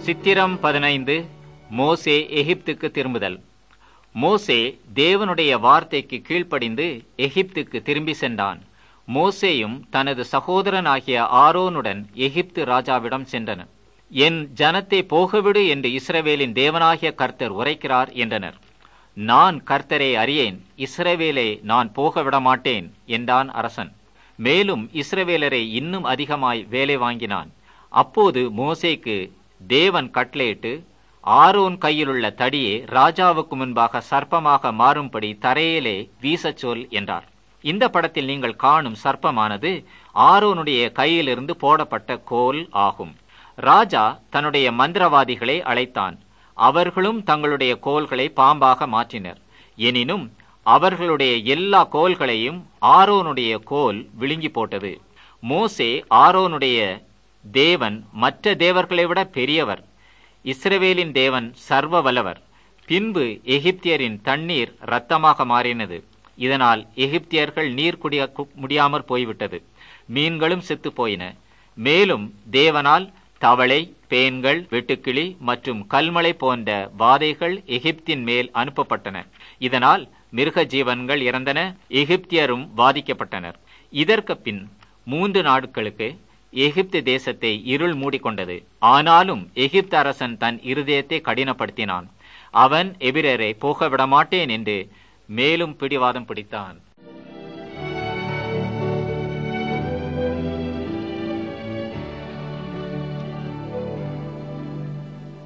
சித்திரம் 15. மோசே எகிப்துக்கு திரும்புதல். மோசே தேவனுடைய வார்த்தைக்கு கீழ்ப்படிந்து எகிப்துக்கு திரும்பி சென்றான். மோசேயும் தனது சகோதரனாகிய ஆரோனுடன் எகிப்து ராஜாவிடம் சென்றனர். என் ஜனத்தை போகவிடு என்று இஸ்ரவேலின் தேவனாகிய கர்த்தர் உரைக்கிறார் என்றனர். நான் கர்த்தரை அறியேன், இஸ்ரவேலை நான் போகவிட மாட்டேன் என்றான் அரசன். மேலும் இஸ்ரவேலரை இன்னும் அதிகமாய் வேலை வாங்கினான். அப்போது மோசேக்கு தேவன் கட்டளையிட்டு, ஆரோன் கையிலுள்ள தடியே ராஜாவுக்கு முன்பாக சர்ப்பமாக மாறும்படி தரையிலே வீசச் சொல் என்றார். இந்த படத்தில் நீங்கள் காணும் சர்ப்பமானது ஆரோனுடைய கையிலிருந்து போடப்பட்ட கோல் ஆகும். ராஜா தன்னுடைய மந்திரவாதிகளை அழைத்தான். அவர்களும் தங்களுடைய கோல்களை பாம்பாக மாற்றினர். எனினும் அவர்களுடைய எல்லா கோல்களையும் ஆரோனுடைய கோல் விழுங்கி போட்டது. மோசே ஆரோனுடைய தேவன் மற்ற தேவர்களை விட பெரியவர், இஸ்ரவேலின் தேவன் சர்வ வல்லவர். பின்பு எகிப்தியரின் தண்ணீர் இரத்தமாக மாறினது. இதனால் எகிப்தியர்கள் நீர் குடிய முடியாமற் போய்விட்டது. மீன்களும் செத்து போயின. மேலும் தேவனால் தவளை, பேன்கள், வெட்டுக்கிளி மற்றும் கல்மழை போன்ற வாதைகள் எகிப்தின் மேல் அனுப்பப்பட்டன. இதனால் மிருக ஜீவன்கள் இறந்தன, எகிப்தியரும் பாதிக்கப்பட்டனர். இதற்கு பின் 3 நாட்களுக்கு எகிப்து தேசத்தை இருள் மூடிக்கொண்டது. ஆனாலும் எகிப்து அரசன் தன் இருதயத்தை கடினப்படுத்தினான். அவன் எபிரரை போக விடமாட்டேன் என்று மேலும் பிடிவாதம் பிடித்தான்.